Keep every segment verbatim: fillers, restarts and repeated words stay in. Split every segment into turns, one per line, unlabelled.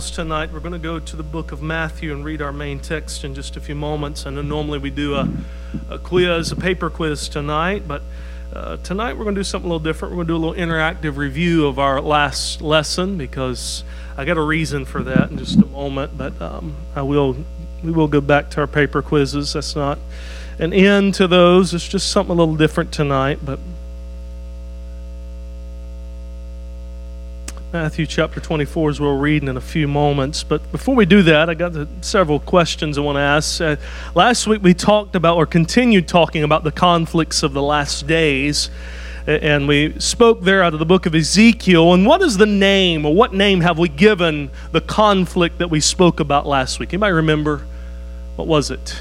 Tonight we're going to go to the book of Matthew and read our main text in just a few moments. I know normally we do a, a quiz, a paper quiz tonight, but uh, tonight we're going to do something a little different. We're going to do a little interactive review of our last lesson because I got a reason for that in just a moment, but um, I will we will go back to our paper quizzes. That's not an end to those. It's just something a little different tonight, but Matthew chapter twenty-four is where we'll read in a few moments. But before we do that, I got the, several questions I want to ask. Uh, last week we talked about, or continued talking about, the conflicts of the last days. And we spoke there out of the book of Ezekiel. And what is the name, or what name have we given the conflict that we spoke about last week? Anybody remember? What was it?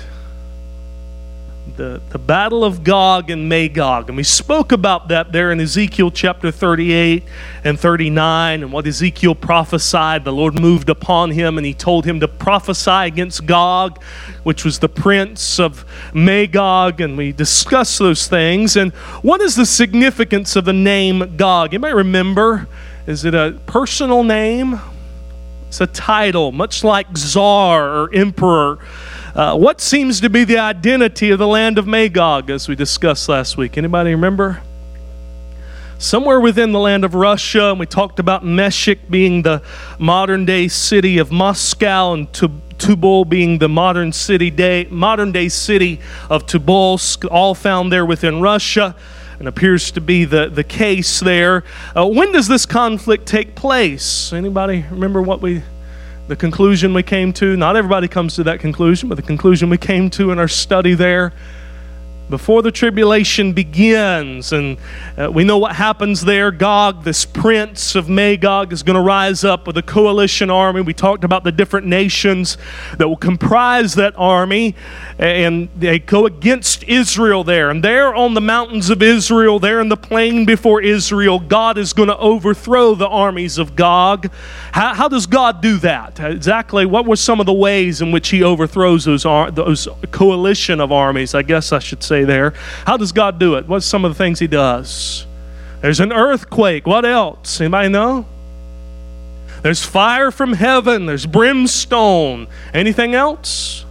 The, the battle of Gog and Magog. And we spoke about that there in Ezekiel chapter thirty-eight and thirty-nine, and what Ezekiel prophesied. The Lord moved upon him and he told him to prophesy against Gog, which was the prince of Magog, and we discussed those things. And what is the significance of the name Gog? You might remember, is it a personal name? It's a title, much like Tsar or Emperor. Uh, what seems to be the identity of the land of Magog, as we discussed last week? Anybody remember? Somewhere within the land of Russia, and we talked about Meshek being the modern-day city of Moscow, and Tubal being the modern city day, modern-day city of Tobolsk, all found there within Russia, and appears to be the, the case there. Uh, when does this conflict take place? Anybody remember what we... The conclusion we came to? Not everybody comes to that conclusion, but the conclusion we came to in our study there. Before the tribulation begins, and uh, we know what happens there. Gog, this prince of Magog, is going to rise up with a coalition army. We talked about the different nations that will comprise that army, and they go against Israel there. And there on the mountains of Israel, there in the plain before Israel, God is going to overthrow the armies of Gog. How, how does God do that? Exactly, what were some of the ways in which he overthrows those, ar- those coalition of armies, I guess I should say there. How does God do it? What's some of the things he does? There's an earthquake. What else? Anybody know? There's fire from heaven. There's brimstone. Anything else?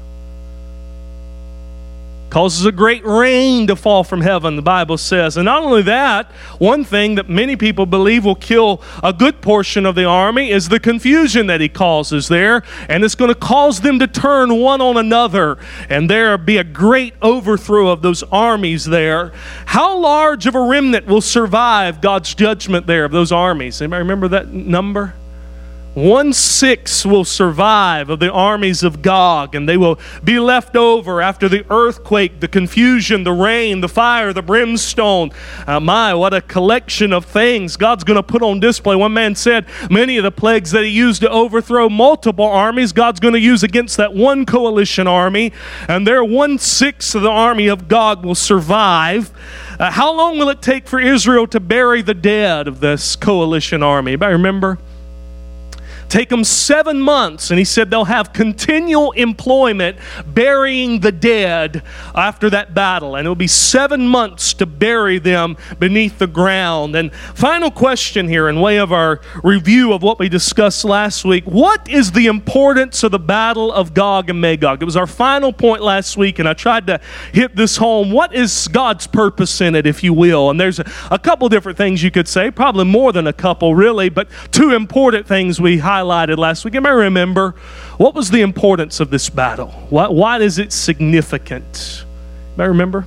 Causes a great rain to fall from heaven, the Bible says. And not only that, one thing that many people believe will kill a good portion of the army is the confusion that he causes there. And it's going to cause them to turn one on another. And there be a great overthrow of those armies there. How large of a remnant will survive God's judgment there of those armies? Anybody remember that number? One-sixth will survive of the armies of Gog, and they will be left over after the earthquake, the confusion, the rain, the fire, the brimstone. Uh, my, what a collection of things God's going to put on display. One man said many of the plagues that he used to overthrow multiple armies, God's going to use against that one coalition army, and there one-sixth of the army of Gog will survive. Uh, how long will it take for Israel to bury the dead of this coalition army? Anybody remember? Take them seven months, and he said they'll have continual employment burying the dead after that battle, and it'll be seven months to bury them beneath the ground. And final question here in way of our review of what we discussed last week: what is the importance of the battle of Gog and Magog? It was our final point last week, and I tried to hit this home. What is God's purpose in it, if you will? And there's a, a couple different things you could say, probably more than a couple really, but two important things we highlighted highlighted last week. Anybody remember what was the importance of this battle? Why, why is it significant? Anybody remember?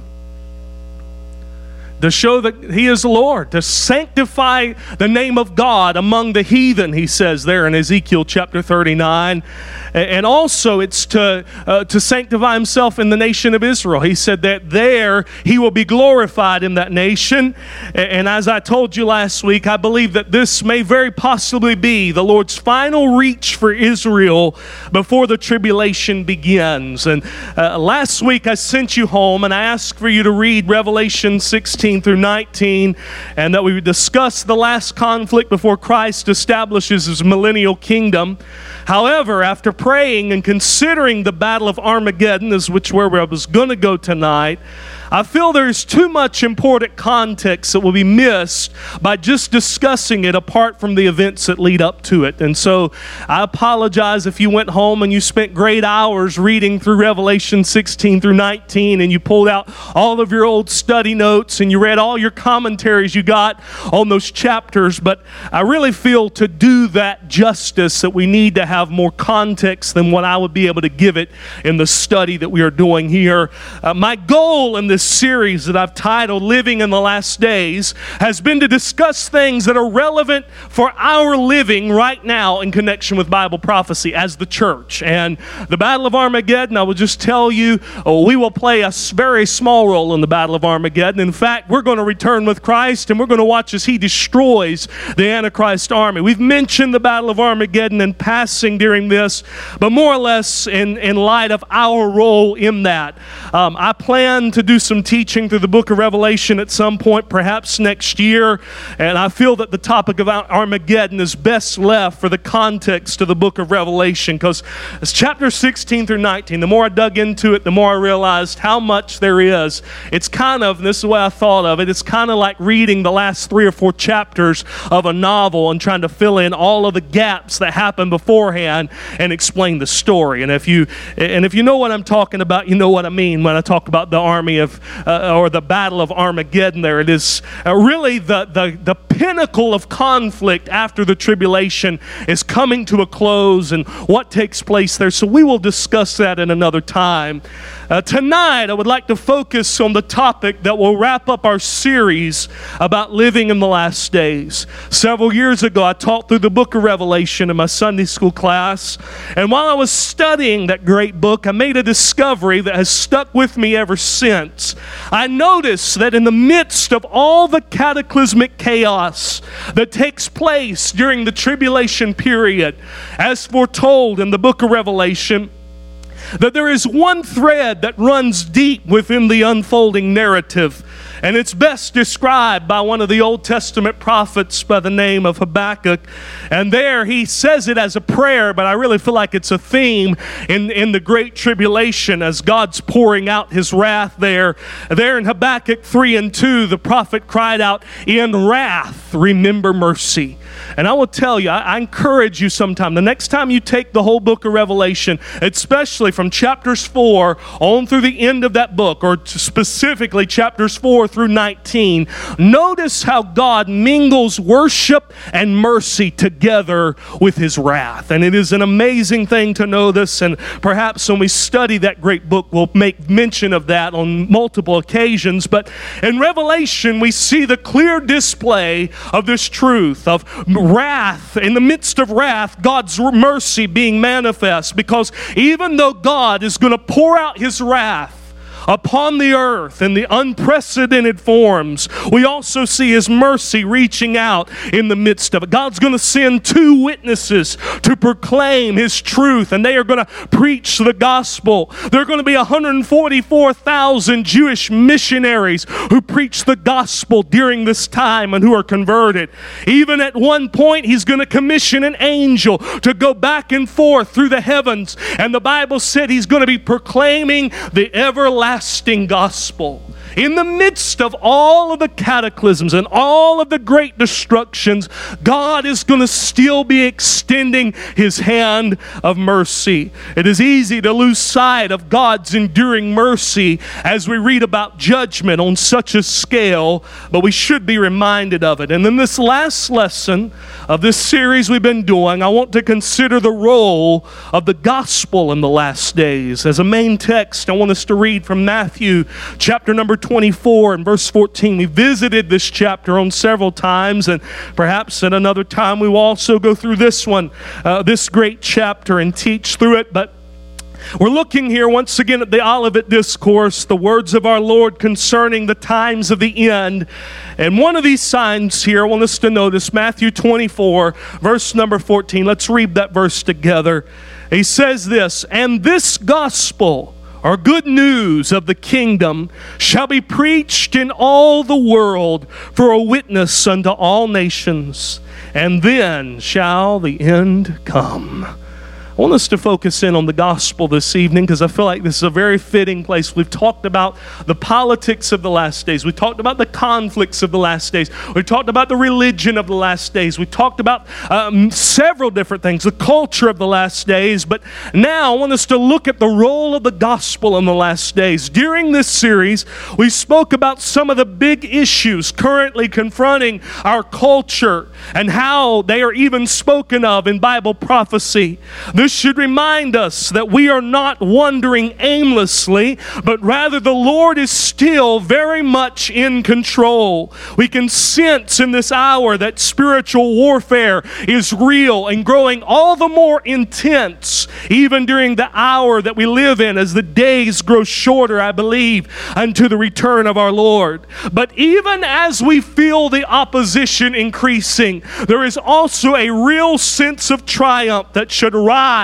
To show that he is the Lord, to sanctify the name of God among the heathen, he says there in Ezekiel chapter thirty-nine. And also it's to, uh, to sanctify himself in the nation of Israel. He said that there he will be glorified in that nation. And as I told you last week, I believe that this may very possibly be the Lord's final reach for Israel before the tribulation begins. And uh, last week I sent you home and I asked for you to read Revelation sixteen through nineteen, and that we would discuss the last conflict before Christ establishes his millennial kingdom. However, after praying and considering the battle of Armageddon, is which where I was going to go tonight, I feel there's too much important context that will be missed by just discussing it apart from the events that lead up to it. And so I apologize if you went home and you spent great hours reading through Revelation sixteen through nineteen and you pulled out all of your old study notes and you read all your commentaries you got on those chapters. But I really feel to do that justice that we need to have more context than what I would be able to give it in the study that we are doing here. Uh, my goal in this series that I've titled Living in the Last Days has been to discuss things that are relevant for our living right now in connection with Bible prophecy as the church. And the Battle of Armageddon, I will just tell you, oh, we will play a very small role in the Battle of Armageddon. In fact, we're going to return with Christ and we're going to watch as He destroys the Antichrist army. We've mentioned the Battle of Armageddon in passing during this, but more or less in, in light of our role in that. Um, I plan to do some teaching through the book of Revelation at some point, perhaps next year, and I feel that the topic of Armageddon is best left for the context of the book of Revelation, because it's chapter sixteen through nineteen. The more I dug into it, the more I realized how much there is. It's kind of, and this is the way I thought of it, it's kind of like reading the last three or four chapters of a novel and trying to fill in all of the gaps that happened beforehand and explain the story. And if you and if you know what I'm talking about, you know what I mean when I talk about the army of uh, or the battle of Armageddon. There it is. Uh, really, the, the the pinnacle of conflict after the tribulation is coming to a close, and what takes place there. So we will discuss that in another time. Uh, tonight, I would like to focus on the topic that will wrap up our series about living in the last days. Several years ago, I taught through the book of Revelation in my Sunday school class, and while I was studying that great book, I made a discovery that has stuck with me ever since. I noticed that in the midst of all the cataclysmic chaos that takes place during the tribulation period, as foretold in the book of Revelation, that there is one thread that runs deep within the unfolding narrative. And it's best described by one of the Old Testament prophets by the name of Habakkuk. And there he says it as a prayer, but I really feel like it's a theme in, in the Great Tribulation as God's pouring out His wrath there. There in Habakkuk three and two, the prophet cried out, "In wrath, remember mercy." And I will tell you, I, I encourage you sometime, the next time you take the whole book of Revelation, especially from chapters four on through the end of that book, or specifically chapters four through nineteen, notice how God mingles worship and mercy together with His wrath. And it is an amazing thing to know this, and perhaps when we study that great book, we'll make mention of that on multiple occasions. But in Revelation, we see the clear display of this truth of wrath. In the midst of wrath, God's mercy being manifest, because even though God is going to pour out His wrath upon the earth in the unprecedented forms, we also see His mercy reaching out in the midst of it. God's going to send two witnesses to proclaim His truth, and they are going to preach the gospel. There are going to be one hundred forty-four thousand Jewish missionaries who preach the gospel during this time and who are converted. Even at one point, He's going to commission an angel to go back and forth through the heavens, and the Bible said He's going to be proclaiming the everlasting Everlasting gospel. In the midst of all of the cataclysms and all of the great destructions, God is going to still be extending His hand of mercy. It is easy to lose sight of God's enduring mercy as we read about judgment on such a scale, but we should be reminded of it. And in this last lesson of this series we've been doing, I want to consider the role of the gospel in the last days. As a main text, I want us to read from Matthew chapter number twenty-four and verse fourteen. We visited this chapter on several times, and perhaps at another time we will also go through this one, uh, this great chapter, and teach through it. But we're looking here once again at the Olivet Discourse, the words of our Lord concerning the times of the end. And one of these signs here, I want us to notice, Matthew twenty-four, verse number fourteen. Let's read that verse together. He says this, "And this gospel, or good news of the kingdom, shall be preached in all the world for a witness unto all nations, and then shall the end come." I want us to focus in on the gospel this evening because I feel like this is a very fitting place. We've talked about the politics of the last days. We talked about the conflicts of the last days. We talked about the religion of the last days. We talked about um, several different things, the culture of the last days. But now I want us to look at the role of the gospel in the last days. During this series, we spoke about some of the big issues currently confronting our culture and how they are even spoken of in Bible prophecy. This should remind us that we are not wandering aimlessly, but rather the Lord is still very much in control. We can sense in this hour that spiritual warfare is real and growing all the more intense, even during the hour that we live in as the days grow shorter, I believe, unto the return of our Lord. But even as we feel the opposition increasing, there is also a real sense of triumph that should rise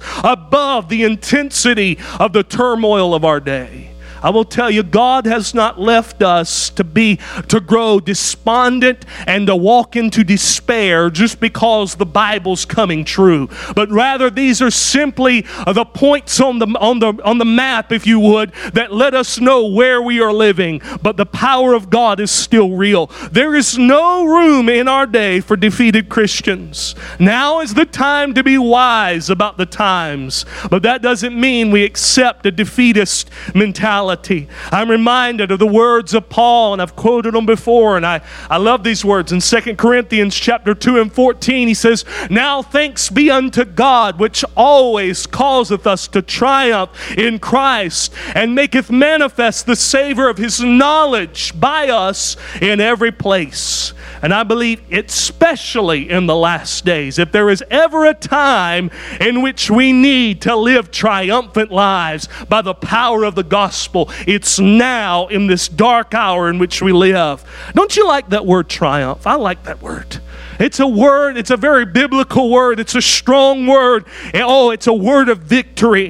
above the intensity of the turmoil of our day. I will tell you, God has not left us to be, to grow despondent and to walk into despair just because the Bible's coming true. But rather, these are simply the points on the, on the, on the map, if you would, that let us know where we are living. But the power of God is still real. There is no room in our day for defeated Christians. Now is the time to be wise about the times. But that doesn't mean we accept a defeatist mentality. I'm reminded of the words of Paul, and I've quoted them before, and I, I love these words. In Second Corinthians chapter two and fourteen, he says, "Now thanks be unto God, which always causeth us to triumph in Christ, and maketh manifest the savor of his knowledge by us in every place." And I believe especially in the last days, if there is ever a time in which we need to live triumphant lives by the power of the gospel, it's now in this dark hour in which we live. Don't you like that word triumph? I like that word. It's a word, it's a very biblical word. It's a strong word. Oh, it's a word of victory.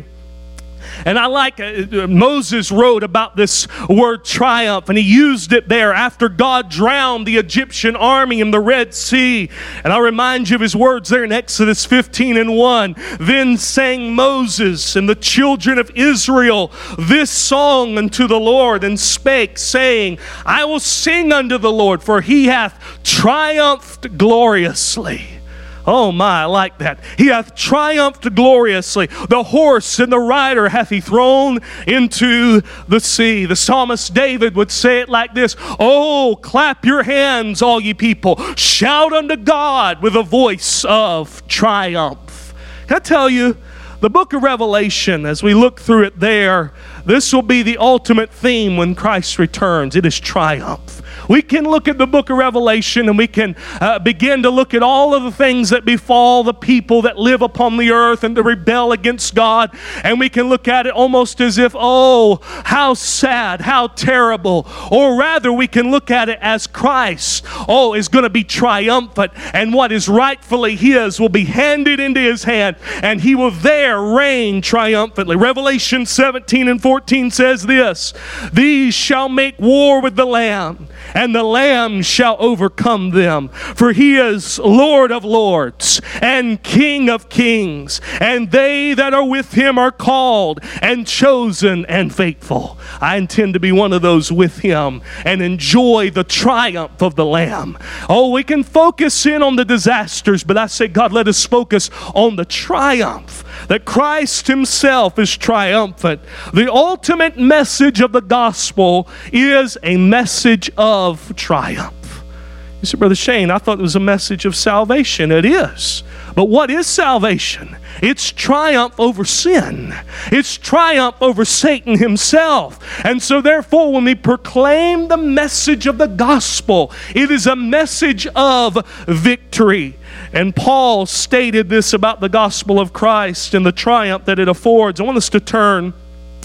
And I like, uh, Moses wrote about this word triumph, and he used it there after God drowned the Egyptian army in the Red Sea. And I'll remind you of his words there in Exodus fifteen and one. "Then sang Moses and the children of Israel this song unto the Lord, and spake, saying, I will sing unto the Lord, for he hath triumphed gloriously." Oh my, I like that. "He hath triumphed gloriously. The horse and the rider hath he thrown into the sea." The psalmist David would say it like this: "Oh, clap your hands, all ye people. Shout unto God with a voice of triumph." Can I tell you, the book of Revelation, as we look through it there, this will be the ultimate theme when Christ returns. It is triumph. We can look at the book of Revelation and we can uh, begin to look at all of the things that befall the people that live upon the earth and to rebel against God. And we can look at it almost as if, oh, how sad, how terrible. Or rather, we can look at it as Christ, oh, is going to be triumphant, and what is rightfully his will be handed into his hand, and he will there reign triumphantly. Revelation seventeen and fourteen says this: "These shall make war with the Lamb, and the Lamb shall overcome them. For he is Lord of lords and King of kings, and they that are with him are called and chosen and faithful." I intend to be one of those with him and enjoy the triumph of the Lamb. Oh, we can focus in on the disasters, but I say, God, let us focus on the triumph, that Christ himself is triumphant. The ultimate message of the gospel is a message of triumph. You say, Brother Shane, I thought it was a message of salvation. It is. But what is salvation? It's triumph over sin. It's triumph over Satan himself. And so therefore, when we proclaim the message of the gospel, it is a message of victory. And Paul stated this about the gospel of Christ and the triumph that it affords. I want us to turn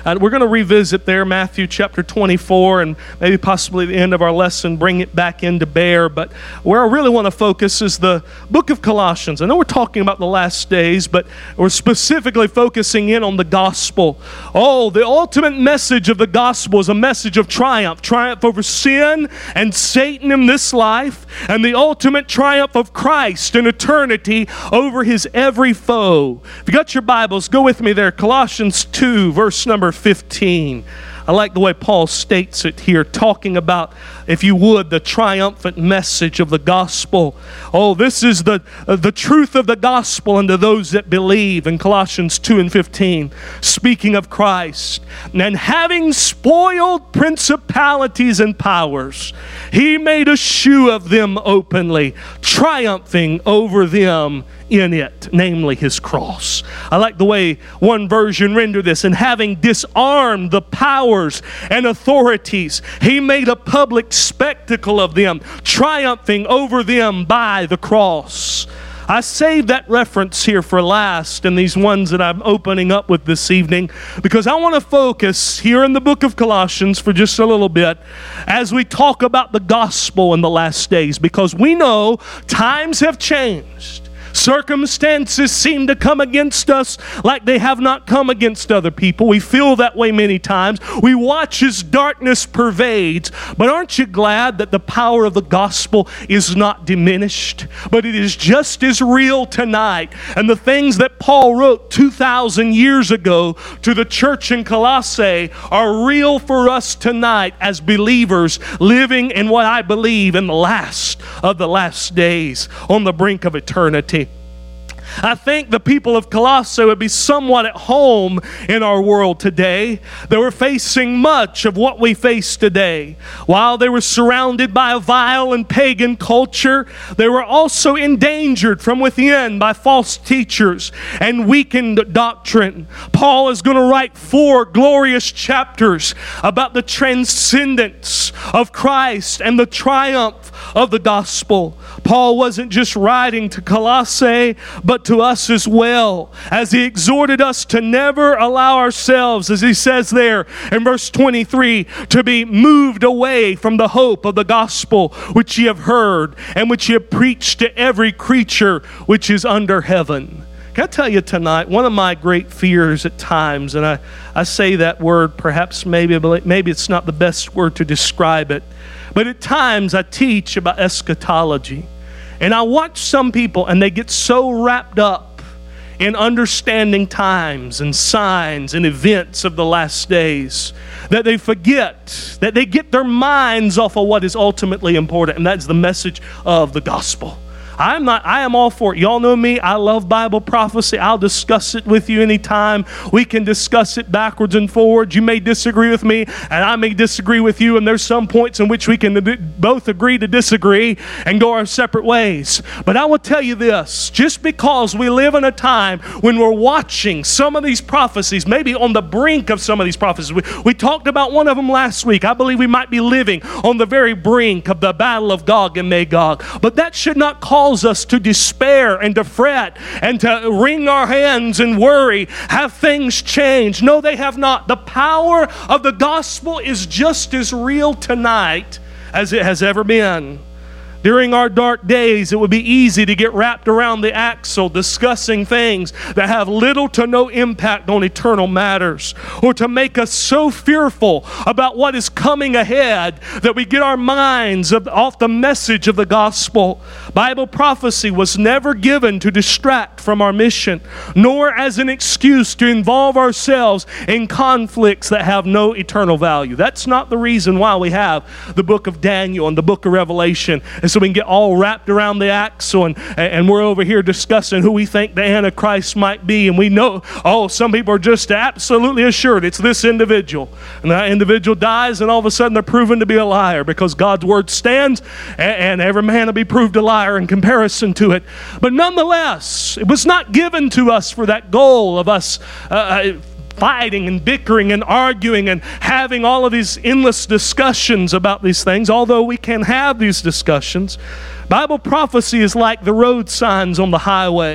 Uh, we're going to revisit there, Matthew chapter twenty-four, and maybe possibly the end of our lesson, bring it back into bear. But where I really want to focus is the book of Colossians. I know we're talking about the last days, but we're specifically focusing in on the gospel. Oh, the ultimate message of the gospel is a message of triumph. Triumph over sin and Satan in this life, and the ultimate triumph of Christ in eternity over his every foe. If you got your Bibles, go with me there. Colossians two, verse number fifteen. I like the way Paul states it here, talking about, if you would, the triumphant message of the gospel. Oh, this is the, uh, the truth of the gospel unto those that believe, in Colossians two and fifteen, speaking of Christ. And having spoiled principalities and powers, he made a shew of them openly, triumphing over them in it, namely his cross. I like the way one version rendered this. And having disarmed the powers and authorities, he made a public spectacle of them, triumphing over them by the cross. I saved that reference here for last in these ones that I'm opening up with this evening, because I want to focus here in the book of Colossians for just a little bit as we talk about the gospel in the last days, because we know times have changed. Circumstances seem to come against us like they have not come against other people. We feel that way many times. We watch as darkness pervades. But aren't you glad that the power of the gospel is not diminished, but it is just as real tonight? And the things that Paul wrote two thousand years ago to the church in Colossae are real for us tonight as believers living in what I believe in the last of the last days, on the brink of eternity. I think the people of Colossae would be somewhat at home in our world today. They were facing much of what we face today. While they were surrounded by a vile and pagan culture, they were also endangered from within by false teachers and weakened doctrine. Paul is going to write four glorious chapters about the transcendence of Christ and the triumph of the gospel. Paul wasn't just writing to Colossae, but to us as well, as he exhorted us to never allow ourselves, as he says there in verse twenty-three, to be moved away from the hope of the gospel which ye have heard and which ye have preached to every creature which is under heaven. Can I tell you tonight, one of my great fears at times, and I, I say that word perhaps maybe, maybe it's not the best word to describe it, but at times I teach about eschatology. And I watch some people and they get so wrapped up in understanding times and signs and events of the last days that they forget, that they get their minds off of what is ultimately important, and that's the message of the gospel. I'm not, I am all for it. Y'all know me. I love Bible prophecy. I'll discuss it with you anytime. We can discuss it backwards and forwards. You may disagree with me, and I may disagree with you, and there's some points in which we can both agree to disagree and go our separate ways. But I will tell you this, just because we live in a time when we're watching some of these prophecies, maybe on the brink of some of these prophecies. We, we talked about one of them last week. I believe we might be living on the very brink of the battle of Gog and Magog. But that should not cause us to despair and to fret and to wring our hands and worry. Have things changed? No, they have not. The power of the gospel is just as real tonight as it has ever been. During our dark days, it would be easy to get wrapped around the axle discussing things that have little to no impact on eternal matters, or to make us so fearful about what is coming ahead that we get our minds off the message of the gospel. Bible prophecy was never given to distract from our mission, nor as an excuse to involve ourselves in conflicts that have no eternal value. That's not the reason why we have the book of Daniel and the book of Revelation. And so we can get all wrapped around the axle, and, and we're over here discussing who we think the Antichrist might be, and we know, oh, some people are just absolutely assured it's this individual, and that individual dies, and all of a sudden they're proven to be a liar because God's word stands, and, and every man will be proved a liar in comparison to it. But nonetheless, it was not given to us for that goal of us uh, fighting and bickering and arguing and having all of these endless discussions about these things, although we can have these discussions. Bible prophecy is like the road signs on the highway.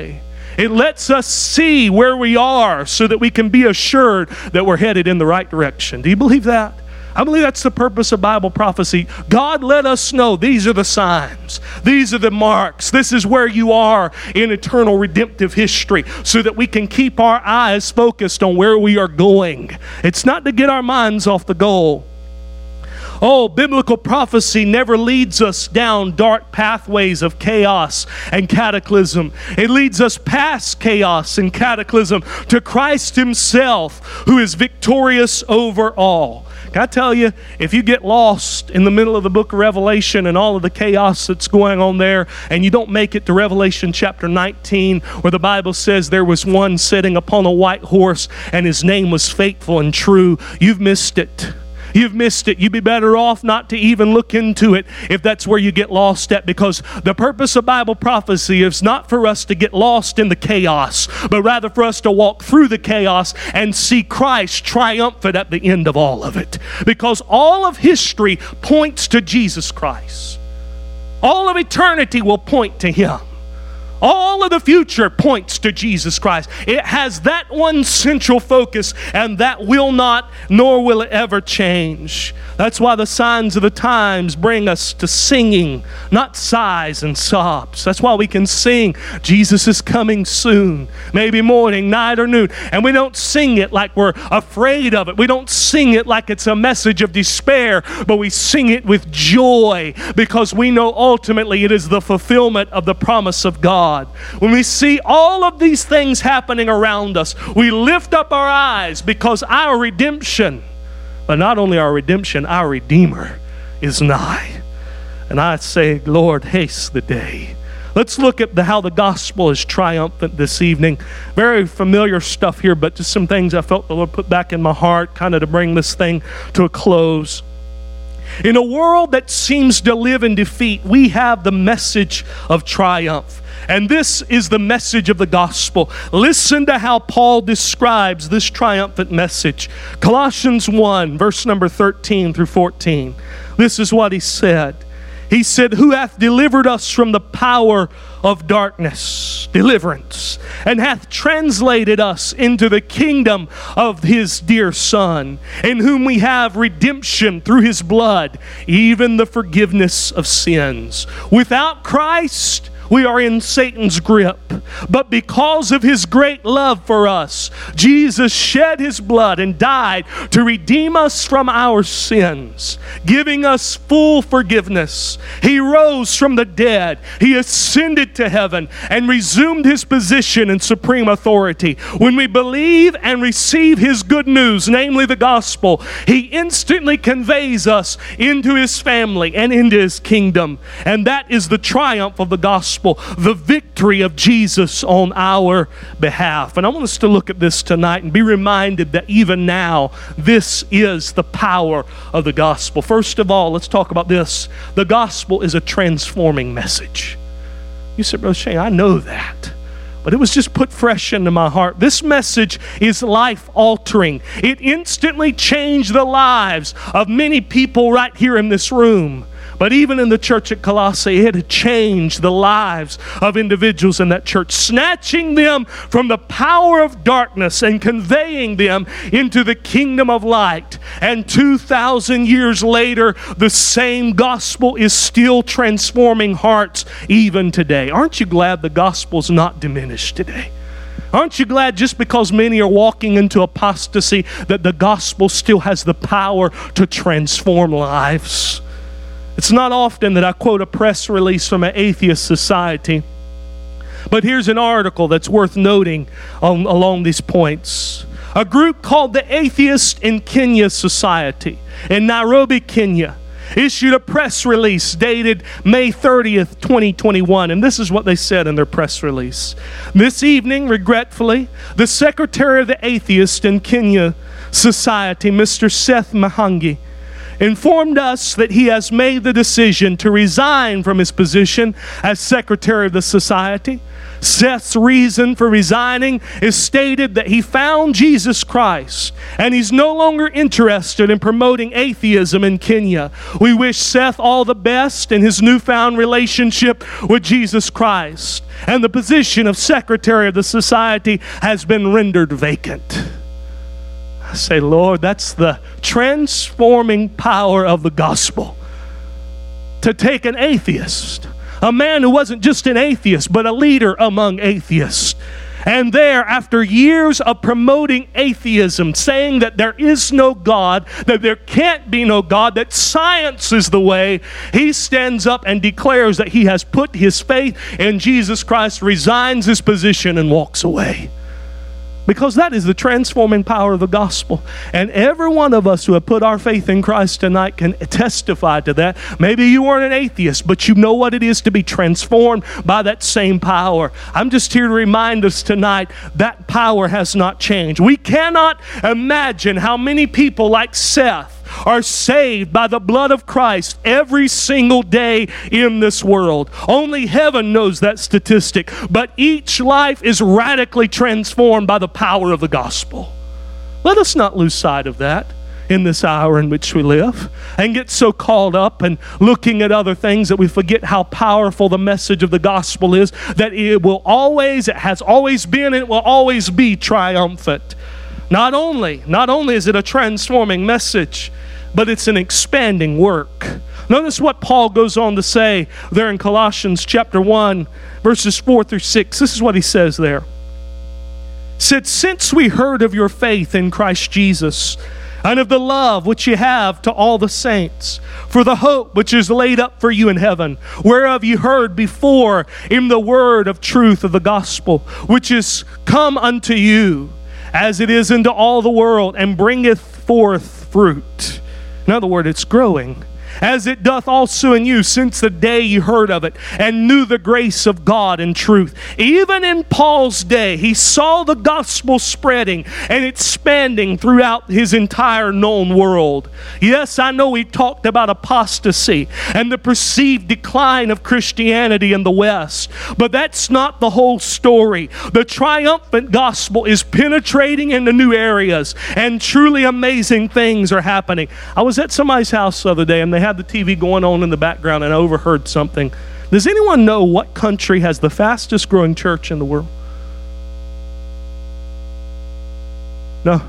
It lets us see where we are so that we can be assured that we're headed in the right direction. Do you believe that? I believe that's the purpose of Bible prophecy. God let us know these are the signs. These are the marks. This is where you are in eternal redemptive history so that we can keep our eyes focused on where we are going. It's not to get our minds off the goal. Oh, biblical prophecy never leads us down dark pathways of chaos and cataclysm. It leads us past chaos and cataclysm to Christ Himself, who is victorious over all. Can I tell you, if you get lost in the middle of the book of Revelation and all of the chaos that's going on there, and you don't make it to Revelation chapter nineteen, where the Bible says there was one sitting upon a white horse and his name was faithful and true, you've missed it. You've missed it. You'd be better off not to even look into it if that's where you get lost at, because the purpose of Bible prophecy is not for us to get lost in the chaos, but rather for us to walk through the chaos and see Christ triumphant at the end of all of it. Because all of history points to Jesus Christ. All of eternity will point to Him. All of the future points to Jesus Christ. It has that one central focus, and that will not, nor will it ever change. That's why the signs of the times bring us to singing, not sighs and sobs. That's why we can sing, Jesus is coming soon, maybe morning, night, or noon. And we don't sing it like we're afraid of it. We don't sing it like it's a message of despair, but we sing it with joy because we know ultimately it is the fulfillment of the promise of God. When we see all of these things happening around us, we lift up our eyes because our redemption, but not only our redemption, our Redeemer is nigh. And I say, Lord, haste the day. Let's look at the, how the gospel is triumphant this evening. Very familiar stuff here, but just some things I felt the Lord put back in my heart kind of to bring this thing to a close. In a world that seems to live in defeat, we have the message of triumph. And this is the message of the gospel. Listen to how Paul describes this triumphant message. Colossians one, verse number thirteen through fourteen. This is what he said. He said, who hath delivered us from the power of darkness, deliverance, and hath translated us into the kingdom of His dear Son, in whom we have redemption through His blood, even the forgiveness of sins. Without Christ, we are in Satan's grip. But because of His great love for us, Jesus shed His blood and died to redeem us from our sins, giving us full forgiveness. He rose from the dead. He ascended to heaven and resumed His position and supreme authority. When we believe and receive His good news, namely the gospel, He instantly conveys us into His family and into His kingdom. And that is the triumph of the gospel. The victory of Jesus on our behalf. And I want us to look at this tonight and be reminded that even now, this is the power of the gospel. First of all, let's talk about this. The gospel is a transforming message. You said, Brother Shane, I know that. But it was just put fresh into my heart. This message is life-altering. It instantly changed the lives of many people right here in this room. But even in the church at Colossae, it had changed the lives of individuals in that church, snatching them from the power of darkness and conveying them into the kingdom of light. And two thousand years later, the same gospel is still transforming hearts even today. Aren't you glad the gospel's not diminished today? Aren't you glad just because many are walking into apostasy that the gospel still has the power to transform lives? It's not often that I quote a press release from an atheist society, but here's an article that's worth noting on, along these points. A group called the Atheist in Kenya Society in Nairobi, Kenya, issued a press release dated May thirtieth, twenty twenty-one, and this is what they said in their press release. This evening, regretfully, the Secretary of the Atheist in Kenya Society, Mister Seth Mahangi, informed us that he has made the decision to resign from his position as secretary of the society. Seth's reason for resigning is stated that he found Jesus Christ and he's no longer interested in promoting atheism in Kenya. We wish Seth all the best in his newfound relationship with Jesus Christ. And the position of secretary of the society has been rendered vacant. I say, Lord, that's the transforming power of the gospel. To take an atheist, a man who wasn't just an atheist, but a leader among atheists. And there, after years of promoting atheism, saying that there is no God, that there can't be no God, that science is the way, he stands up and declares that he has put his faith in Jesus Christ, resigns his position, and walks away. Because that is the transforming power of the gospel. And every one of us who have put our faith in Christ tonight can testify to that. Maybe you weren't an atheist, but you know what it is to be transformed by that same power. I'm just here to remind us tonight that power has not changed. We cannot imagine how many people like Seth are saved by the blood of Christ every single day in this world. Only heaven knows that statistic. But each life is radically transformed by the power of the gospel. Let us not lose sight of that in this hour in which we live and get so caught up and looking at other things that we forget how powerful the message of the gospel is, that it will always, it has always been, and it will always be triumphant. Not only, not only is it a transforming message, but it's an expanding work. Notice what Paul goes on to say there in Colossians chapter one, verses four through six. This is what he says there. He said, since we heard of your faith in Christ Jesus, and of the love which you have to all the saints, for the hope which is laid up for you in heaven, whereof you heard before in the word of truth of the gospel, which is come unto you, as it is into all the world, and bringeth forth fruit. In other words, it's growing. As it doth also in you since the day you heard of it and knew the grace of God in truth. Even in Paul's day, he saw the gospel spreading and expanding throughout his entire known world. Yes, I know he talked about apostasy and the perceived decline of Christianity in the West, but that's not the whole story. The triumphant gospel is penetrating into new areas and truly amazing things are happening. I was at somebody's house the other day and they had the T V going on in the background and I overheard something. Does anyone know what country has the fastest growing church in the world? No?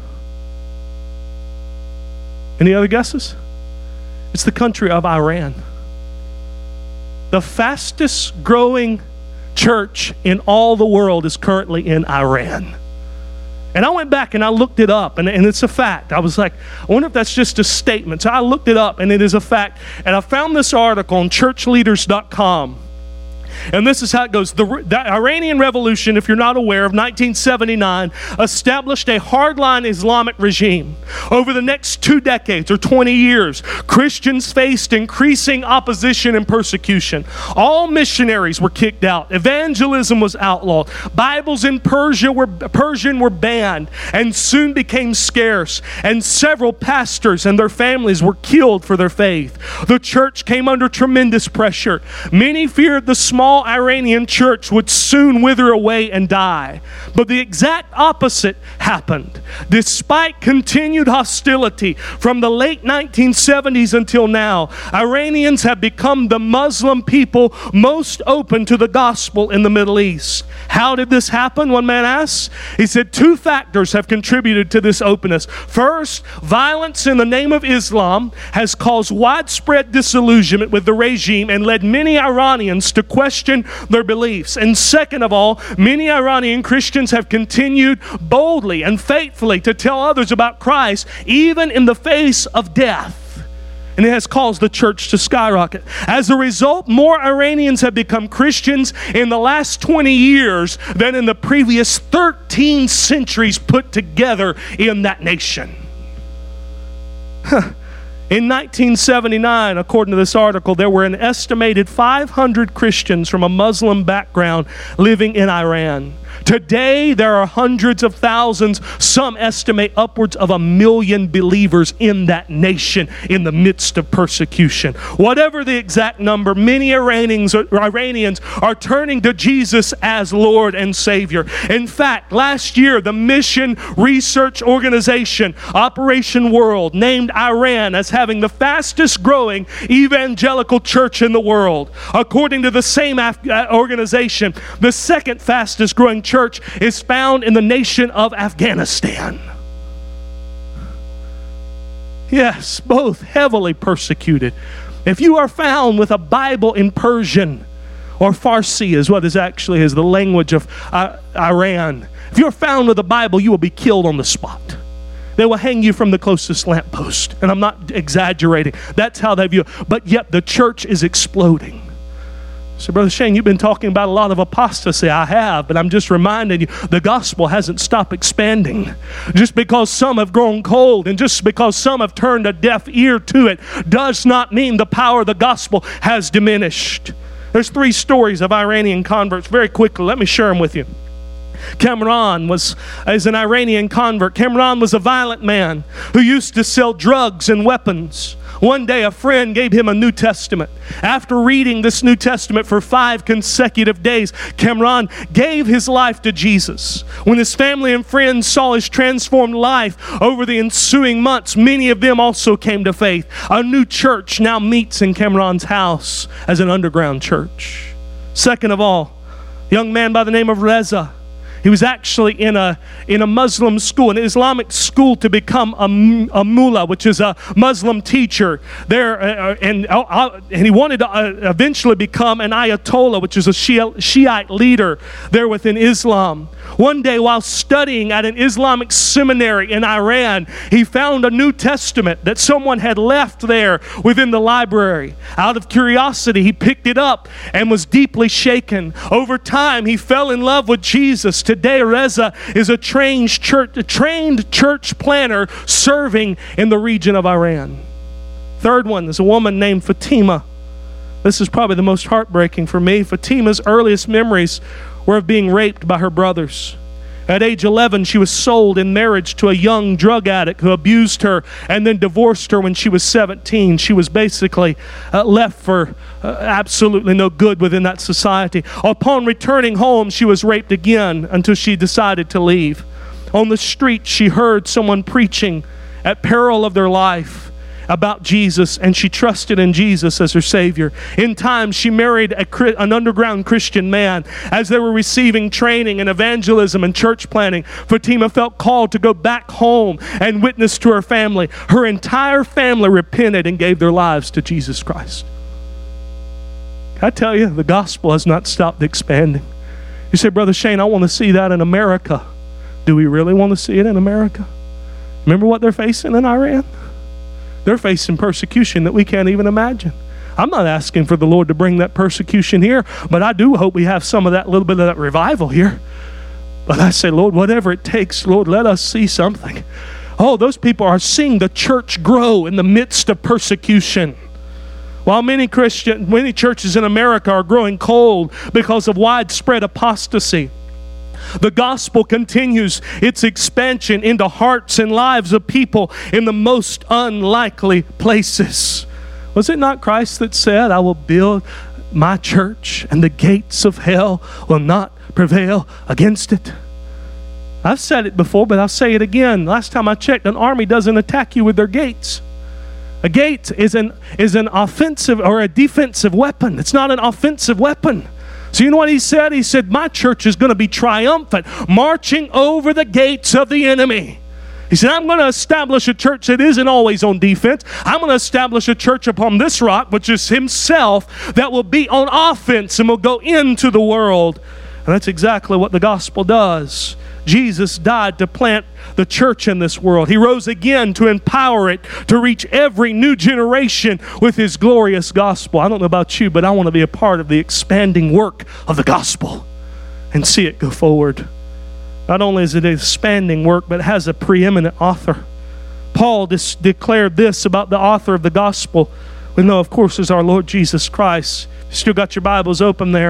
Any other guesses? It's the country of Iran. The fastest growing church in all the world is currently in Iran. And I went back and I looked it up, and, and it's a fact. I was like, I wonder if that's just a statement. So I looked it up, and it is a fact. And I found this article on church leaders dot com. And this is how it goes. The, the Iranian Revolution, if you're not aware, of nineteen seventy-nine, established a hardline Islamic regime. Over the next two decades or twenty years, Christians faced increasing opposition and persecution. All missionaries were kicked out. Evangelism was outlawed. Bibles in Persia were, Persian were banned and soon became scarce. And several pastors and their families were killed for their faith. The church came under tremendous pressure. Many feared the small Iranian church would soon wither away and die. But the exact opposite happened. Despite continued hostility from the late nineteen seventies until now, Iranians have become the Muslim people most open to the gospel in the Middle East. How did this happen? One man asks. He said two factors have contributed to this openness. First, violence in the name of Islam has caused widespread disillusionment with the regime and led many Iranians to question their beliefs. And second of all, many Iranian Christians have continued boldly and faithfully to tell others about Christ, even in the face of death. And it has caused the church to skyrocket. As a result, more Iranians have become Christians in the last twenty years than in the previous thirteen centuries put together in that nation. Huh. In nineteen seventy-nine, according to this article, there were an estimated five hundred Christians from a Muslim background living in Iran. Today, there are hundreds of thousands, some estimate upwards of a million believers in that nation in the midst of persecution. Whatever the exact number, many Iranians, Iranians are turning to Jesus as Lord and Savior. In fact, last year, the Mission Research Organization, Operation World, named Iran as having the fastest growing evangelical church in the world. According to the same Af- organization, the second fastest growing church is found in the nation of Afghanistan. Yes, both heavily persecuted. If you are found with a Bible in Persian, or Farsi is what is actually is the language of uh, Iran, if you're found with a Bible, you will be killed on the spot. They will hang you from the closest lamppost. And I'm not exaggerating. That's how they view it. But yet the church is exploding. So, Brother Shane, you've been talking about a lot of apostasy. I have, but I'm just reminding you, the gospel hasn't stopped expanding. Just because some have grown cold and just because some have turned a deaf ear to it does not mean the power of the gospel has diminished. There's three stories of Iranian converts. Very quickly, let me share them with you. Kamran was is an Iranian convert. Kamran was a violent man who used to sell drugs and weapons. One day a friend gave him a New Testament. After reading this New Testament for five consecutive days, Kamran gave his life to Jesus. When his family and friends saw his transformed life over the ensuing months, many of them also came to faith. A new church now meets in Kamran's house as an underground church. Second of all, a young man by the name of Reza. He was actually in a in a Muslim school, an Islamic school, to become a, a mullah, which is a Muslim teacher. There, uh, and uh, and he wanted to uh, eventually become an Ayatollah, which is a Shia, Shiite leader there within Islam. One day, while studying at an Islamic seminary in Iran, he found a New Testament that someone had left there within the library. Out of curiosity, he picked it up and was deeply shaken. Over time, he fell in love with Jesus. Today, Reza is a trained church, a trained church planner serving in the region of Iran. Third one is a woman named Fatima. This is probably the most heartbreaking for me. Fatima's earliest memories were of being raped by her brothers. At age eleven, she was sold in marriage to a young drug addict who abused her and then divorced her when she was seventeen. She was basically uh, left for uh, absolutely no good within that society. Upon returning home, she was raped again until she decided to leave. On the street, she heard someone preaching at peril of their life about Jesus, and she trusted in Jesus as her Savior. In time, she married a, an underground Christian man. As they were receiving training in evangelism and church planting, Fatima felt called to go back home and witness to her family. Her entire family repented and gave their lives to Jesus Christ. I tell you, the gospel has not stopped expanding. You say, Brother Shane, I want to see that in America. Do we really want to see it in America? Remember what they're facing in Iran? They're facing persecution that we can't even imagine. I'm not asking for the Lord to bring that persecution here, but I do hope we have some of that little bit of that revival here. But I say, Lord, whatever it takes, Lord, let us see something. Oh, those people are seeing the church grow in the midst of persecution. While many Christian, many churches in America are growing cold because of widespread apostasy, the gospel continues its expansion into hearts and lives of people in the most unlikely places. Was it not Christ that said, I will build my church and the gates of hell will not prevail against it? I've said it before, but I'll say it again. Last time I checked, an army doesn't attack you with their gates. A gate is an, is an offensive or a defensive weapon. It's not an offensive weapon. So you know what he said? He said, my church is going to be triumphant, marching over the gates of the enemy. He said, I'm going to establish a church that isn't always on defense. I'm going to establish a church upon this rock, which is himself, that will be on offense and will go into the world. And that's exactly what the gospel does. Jesus died to plant the church in this world. He rose again to empower it to reach every new generation with his glorious gospel. I don't know about you, but I want to be a part of the expanding work of the gospel and see it go forward. Not only is it an expanding work, but it has a preeminent author. Paul dis- declared this about the author of the gospel. We know, of course, is our Lord Jesus Christ. You still got your Bibles open there.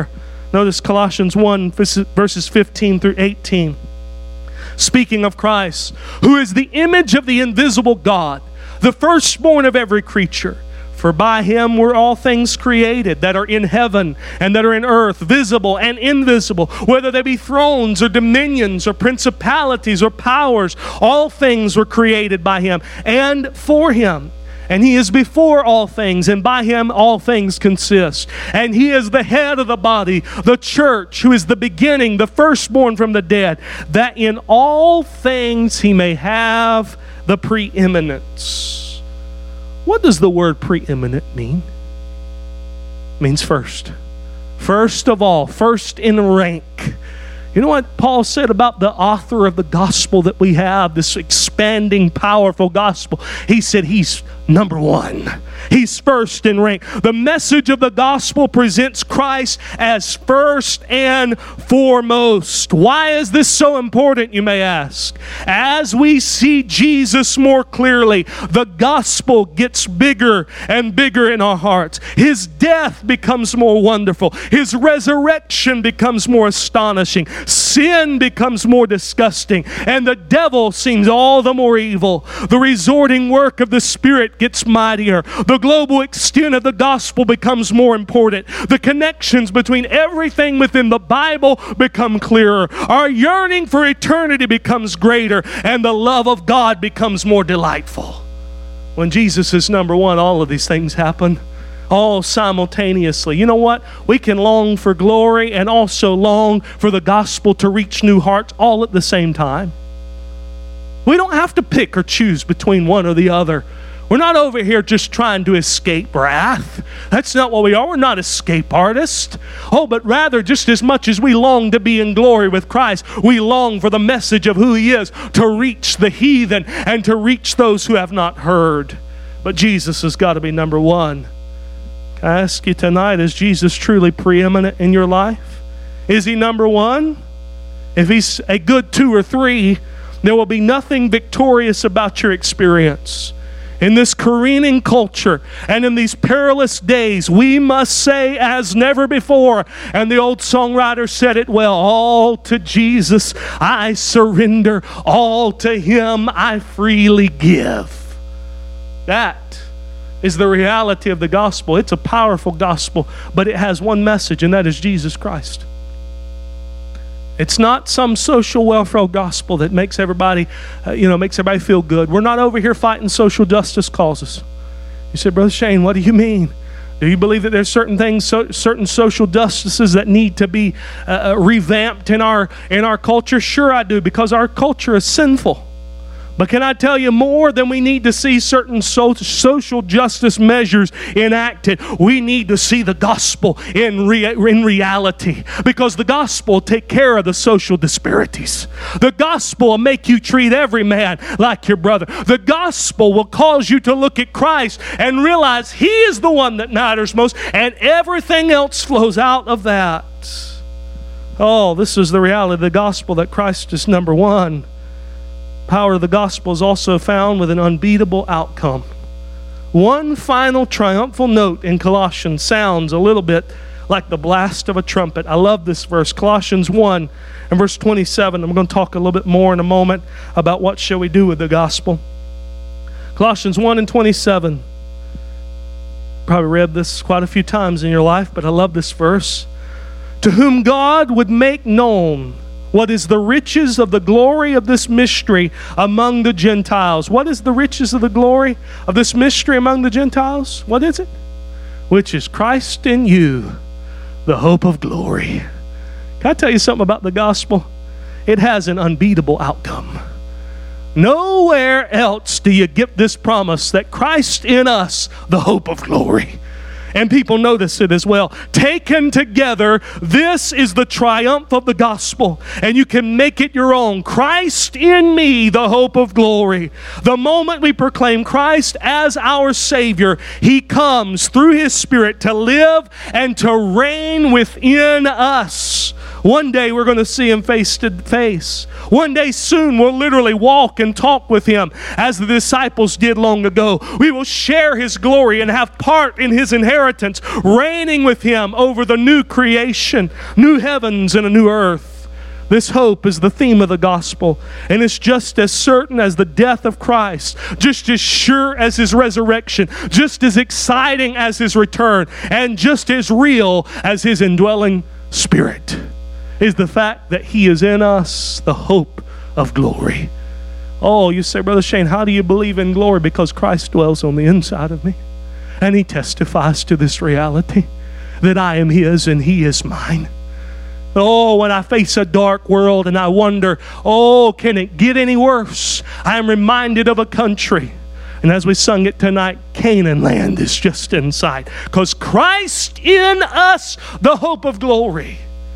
Notice Colossians one, verses fifteen through eighteen. Speaking of Christ, who is the image of the invisible God, the firstborn of every creature. For by him were all things created that are in heaven and that are in earth, visible and invisible, whether they be thrones or dominions or principalities or powers. All things were created by him and for him. And he is before all things, and by him all things consist. And he is the head of the body, the church, who is the beginning, the firstborn from the dead, that in all things he may have the preeminence. What does the word preeminent mean? It means first. First of all, first in rank. You know what Paul said about the author of the gospel that we have, this expanding, powerful gospel? He said he's number one. He's first in rank. The message of the gospel presents Christ as first and foremost. Why is this so important, you may ask? As we see Jesus more clearly, the gospel gets bigger and bigger in our hearts. His death becomes more wonderful. His resurrection becomes more astonishing. Sin becomes more disgusting, and the devil seems all the more evil. The resorting work of the Spirit gets mightier. The global extent of the gospel becomes more important. The connections between everything within the Bible become clearer. Our yearning for eternity becomes greater, and the love of God becomes more delightful. When Jesus is number one, all of these things happen. All simultaneously. You know what? We can long for glory and also long for the gospel to reach new hearts all at the same time. We don't have to pick or choose between one or the other. We're not over here just trying to escape wrath. That's not what we are. We're not escape artists. Oh, but rather, just as much as we long to be in glory with Christ, we long for the message of who He is to reach the heathen and to reach those who have not heard. But Jesus has got to be number one. I ask you tonight, is Jesus truly preeminent in your life? Is He number one? If He's a good two or three, there will be nothing victorious about your experience. In this careening culture and in these perilous days, we must say as never before, and the old songwriter said it well, all to Jesus I surrender, all to Him I freely give. That is the reality of the gospel. It's a powerful gospel, but it has one message, and that is Jesus Christ. It's not some social welfare gospel that makes everybody, uh, you know, makes everybody feel good. We're not over here fighting social justice causes. You said, Brother Shane, what do you mean? Do you believe that there's certain things, so, certain social justices that need to be uh, revamped in our in our culture? Sure, I do, because our culture is sinful. But can I tell you more than we need to see certain so, social justice measures enacted? We need to see the gospel in, rea, in reality, because the gospel will take care of the social disparities. The gospel will make you treat every man like your brother. The gospel will cause you to look at Christ and realize He is the one that matters most, and everything else flows out of that. Oh, this is the reality of the gospel, that Christ is number one. Power of the gospel is also found with an unbeatable outcome. One final triumphal note in Colossians sounds a little bit like the blast of a trumpet. I love this verse, Colossians one and verse twenty-seven. I'm going to talk a little bit more in a moment about what shall we do with the gospel. Colossians one and twenty-seven. Probably read this quite a few times in your life, but I love this verse. To whom God would make known what is the riches of the glory of this mystery among the Gentiles. What is the riches of the glory of this mystery among the Gentiles? What is it? Which is Christ in you, the hope of glory. Can I tell you something about the gospel? It has an unbeatable outcome. Nowhere else do you get this promise that Christ in us, the hope of glory. And people notice it as well. Taken together, this is the triumph of the gospel, and you can make it your own. Christ in me, the hope of glory. The moment we proclaim Christ as our Savior, He comes through His Spirit to live and to reign within us. One day we're going to see Him face to face. One day soon we'll literally walk and talk with Him as the disciples did long ago. We will share His glory and have part in His inheritance, reigning with Him over the new creation, new heavens and a new earth. This hope is the theme of the gospel, and it's just as certain as the death of Christ, just as sure as His resurrection, just as exciting as His return, and just as real as His indwelling Spirit is the fact that He is in us, the hope of glory. Oh, you say, Brother Shane, how do you believe in glory? Because Christ dwells on the inside of me, and He testifies to this reality that I am His and He is mine. Oh, when I face a dark world and I wonder, oh, can it get any worse? I am reminded of a country. And as we sung it tonight, Canaan land is just in sight. Because Christ in us, the hope of glory.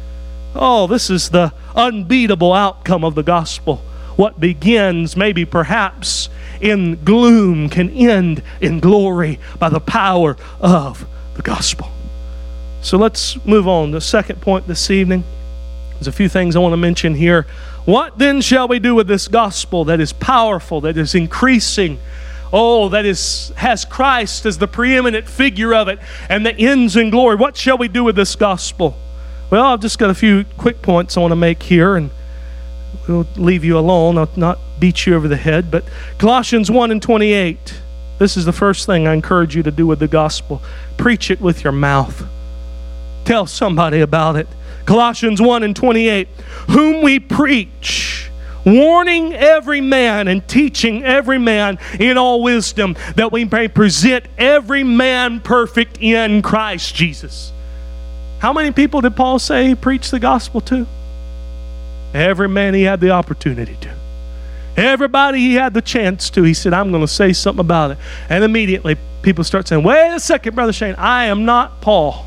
Oh, this is the unbeatable outcome of the gospel. What begins maybe perhaps in gloom can end in glory by the power of the gospel. So let's move on. The second point this evening, there's a few things I want to mention here. What then shall we do with this gospel that is powerful, that is increasing, oh, that is has Christ as the preeminent figure of it, and that ends in glory? What shall we do with this gospel? Well, I've just got a few quick points I want to make here, and we'll leave you alone. I'll not beat you over the head. But Colossians one and twenty-eight, this is the first thing I encourage you to do with the gospel. Preach it with your mouth. Tell somebody about it. Colossians one and twenty-eight, whom we preach, warning every man and teaching every man in all wisdom, that we may present every man perfect in Christ Jesus. How many people did Paul say he preached the gospel to? Every man he had the opportunity to. Everybody he had the chance to. He said, I'm going to say something about it. And immediately people start saying, wait a second, Brother Shane, I am not Paul.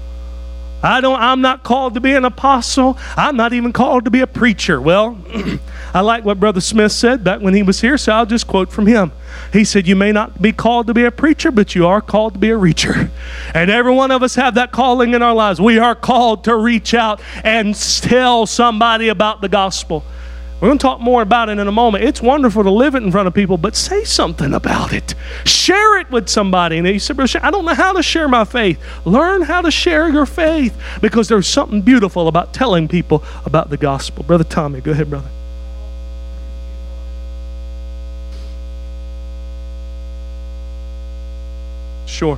I don't, I'm not called to be an apostle. I'm not even called to be a preacher. Well, I like what Brother Smith said back when he was here, so I'll just quote from him. He said, you may not be called to be a preacher, but you are called to be a reacher. And every one of us have that calling in our lives. We are called to reach out and tell somebody about the gospel. We're going to talk more about it in a moment. It's wonderful to live it in front of people, but say something about it. Share it with somebody. And you say, I don't know how to share my faith. Learn how to share your faith, because there's something beautiful about telling people about the gospel. Brother Tommy, go ahead, brother. Sure.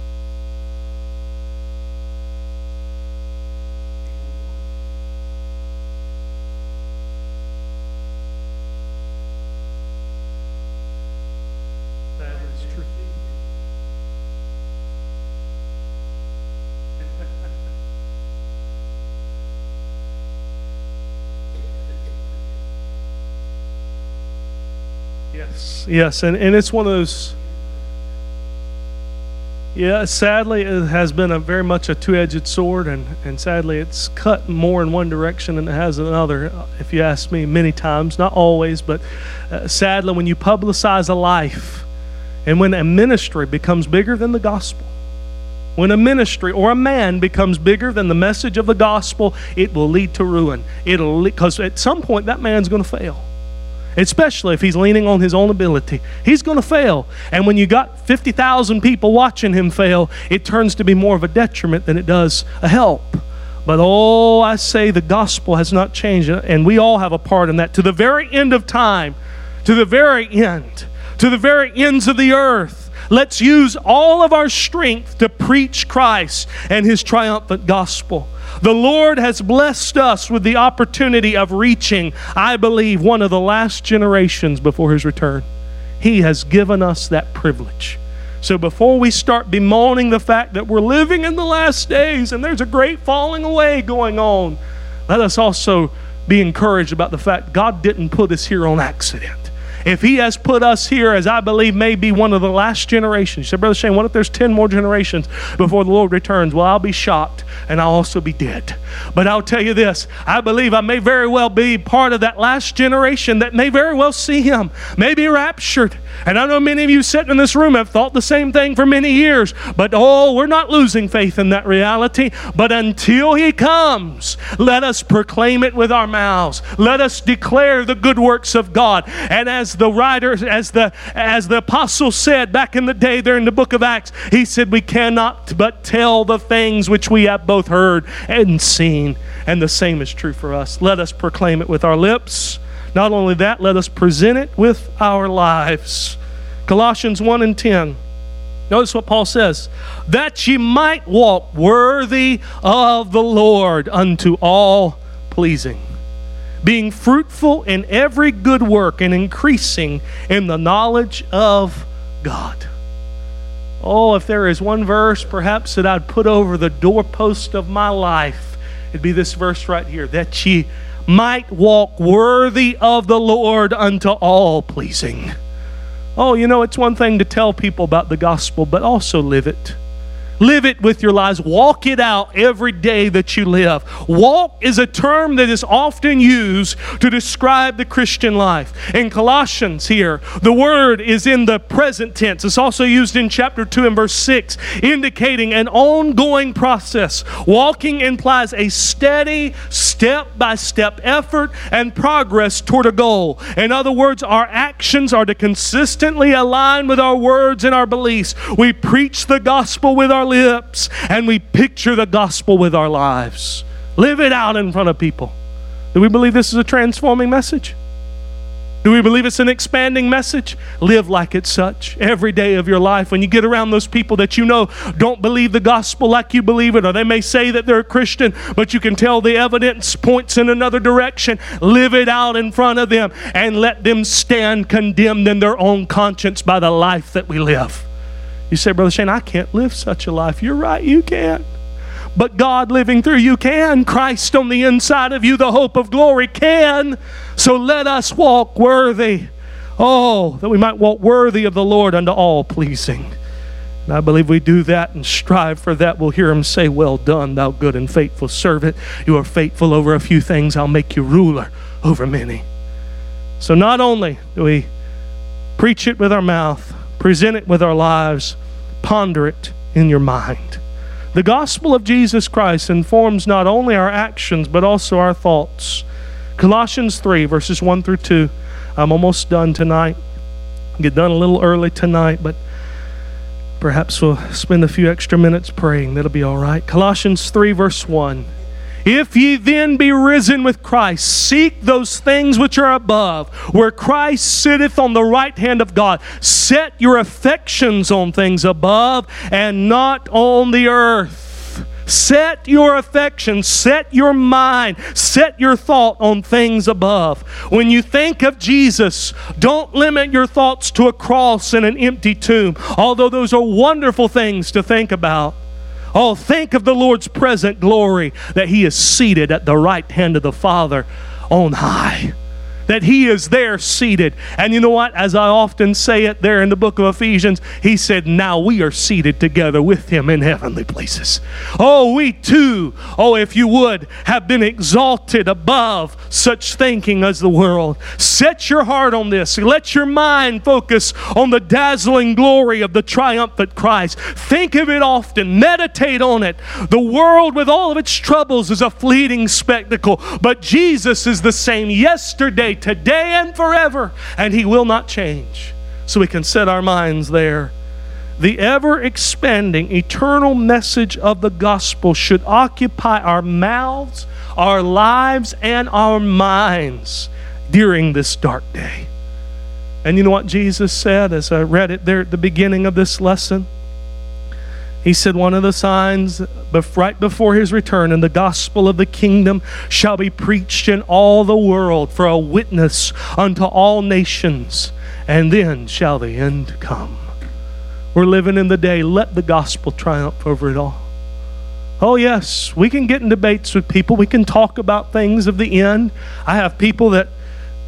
Yes, yes, and, and it's one of those, yeah, sadly it has been a very much a two-edged sword, and, and sadly it's cut more in one direction than it has in another, if you ask me, many times, not always, but uh, sadly when you publicize a life, and when a ministry becomes bigger than the gospel, when a ministry or a man becomes bigger than the message of the gospel, it will lead to ruin. It'll, because at some point that man's going to fail. Especially if he's leaning on his own ability. He's going to fail. And when you got fifty thousand people watching him fail, it turns to be more of a detriment than it does a help. But oh, I say the gospel has not changed, and we all have a part in that. To the very end of time, to the very end, to the very ends of the earth, let's use all of our strength to preach Christ and His triumphant gospel. The Lord has blessed us with the opportunity of reaching, I believe, one of the last generations before His return. He has given us that privilege. So before we start bemoaning the fact that we're living in the last days and there's a great falling away going on, let us also be encouraged about the fact God didn't put us here on accident. if He has put us here, as I believe may be one of the last generations. You said, Brother Shane, what if there's ten more generations before the Lord returns? Well, I'll be shocked, and I'll also be dead. But I'll tell you this, I believe I may very well be part of that last generation that may very well see Him, may be raptured. And I know many of you sitting in this room have thought the same thing for many years. But oh, we're not losing faith in that reality. But until He comes, let us proclaim it with our mouths. Let us declare the good works of God. And as the writer, as the as the apostle said back in the day there in the book of Acts, he said, we cannot but tell the things which we have both heard and seen. And the same is true for us. Let us proclaim it with our lips. Not only that, let us present it with our lives. Colossians one and ten. Notice what Paul says. That ye might walk worthy of the Lord unto all pleasing, being fruitful in every good work and increasing in the knowledge of God. Oh, if there is one verse perhaps that I'd put over the doorpost of my life, it'd be this verse right here. That ye might walk worthy of the Lord unto all pleasing. Oh, you know, it's one thing to tell people about the gospel, but also live it. Live it with your lives. Walk it out every day that you live. Walk is a term that is often used to describe the Christian life. In Colossians here, the word is in the present tense. It's also used in chapter two and verse six, indicating an ongoing process. Walking implies a steady, step-by-step effort and progress toward a goal. In other words, our actions are to consistently align with our words and our beliefs. We preach the gospel with our lips, and we picture the gospel with our lives. Live it out in front of people. Do we believe this is a transforming message? Do we believe it's an expanding message? Live like it's such every day of your life. When you get around those people that you know don't believe the gospel like you believe it, or they may say that they're a Christian, but you can tell the evidence points in another direction. Live it out in front of them and let them stand condemned in their own conscience by the life that we live. You say, Brother Shane, I can't live such a life. You're right, you can. But God living through you can. Christ on the inside of you, the hope of glory, can. So let us walk worthy. Oh, that we might walk worthy of the Lord unto all pleasing. And I believe we do that and strive for that. We'll hear Him say, well done, thou good and faithful servant. You are faithful over a few things. I'll make you ruler over many. So not only do we preach it with our mouth, present it with our lives, ponder it in your mind. The gospel of Jesus Christ informs not only our actions, but also our thoughts. Colossians three, verses one through two. I'm almost done tonight. Get done a little early tonight, but perhaps we'll spend a few extra minutes praying. That'll be all right. Colossians three, verse one. If ye then be risen with Christ, seek those things which are above, where Christ sitteth on the right hand of God. Set your affections on things above and not on the earth. Set your affections, set your mind, set your thought on things above. When you think of Jesus, don't limit your thoughts to a cross and an empty tomb, although those are wonderful things to think about. Oh, think of the Lord's present glory, that He is seated at the right hand of the Father on high. That He is there seated. And you know what? As I often say it there in the book of Ephesians, He said, now we are seated together with Him in heavenly places. Oh, we too, oh, if you would, have been exalted above such thinking as the world. Set your heart on this. Let your mind focus on the dazzling glory of the triumphant Christ. Think of it often. Meditate on it. The world with all of its troubles is a fleeting spectacle, but Jesus is the same yesterday, today, and forever, and He will not change. So we can set our minds there. The ever-expanding, eternal message of the gospel should occupy our mouths, our lives, and our minds during this dark day. And you know what Jesus said as I read it there at the beginning of this lesson? He said one of the signs right before His return, and the gospel of the kingdom shall be preached in all the world for a witness unto all nations, and then shall the end come. We're living in the day. Let the gospel triumph over it all. Oh yes, we can get in debates with people. We can talk about things of the end. I have people that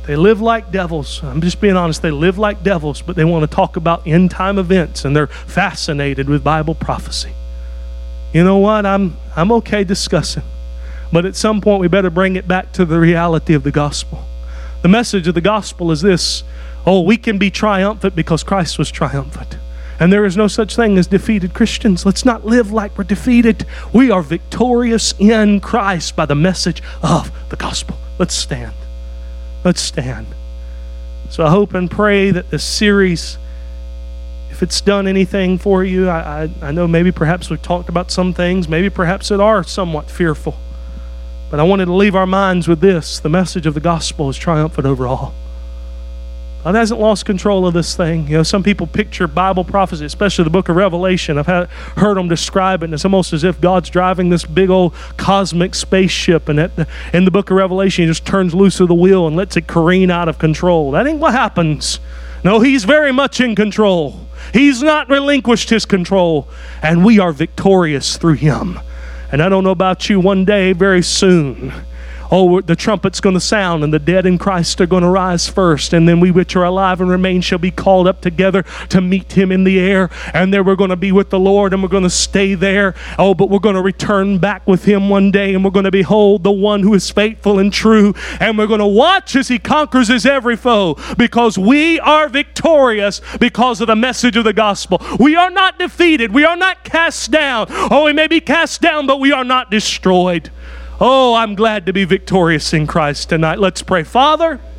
They live like devils. I'm just being honest. They live like devils, but they want to talk about end time events, and they're fascinated with Bible prophecy. You know what? I'm I'm okay discussing. But at some point, we better bring it back to the reality of the gospel. The message of the gospel is this: oh, we can be triumphant because Christ was triumphant. And there is no such thing as defeated Christians. Let's not live like we're defeated. We are victorious in Christ by the message of the gospel. Let's stand. Let's stand. So I hope and pray that this series, if it's done anything for you, I, I, I know maybe perhaps we've talked about some things, maybe perhaps that are somewhat fearful. But I wanted to leave our minds with this: the message of the gospel is triumphant over all. God hasn't lost control of this thing. You know, some people picture Bible prophecy, especially the book of Revelation. I've had, heard them describe it, and it's almost as if God's driving this big old cosmic spaceship, and at the, in the book of Revelation, he just turns loose of the wheel and lets it careen out of control. That ain't what happens. No, he's very much in control. He's not relinquished his control, and we are victorious through him. And I don't know about you, one day, very soon, oh, the trumpet's going to sound, and the dead in Christ are going to rise first, and then we which are alive and remain shall be called up together to meet him in the air, and there we're going to be with the Lord, and we're going to stay there. Oh, but we're going to return back with him one day, and we're going to behold the one who is faithful and true, and we're going to watch as he conquers his every foe, because we are victorious because of the message of the gospel. We are not defeated. We are not cast down. Oh, we may be cast down, but we are not destroyed. Oh, I'm glad to be victorious in Christ tonight. Let's pray. Father,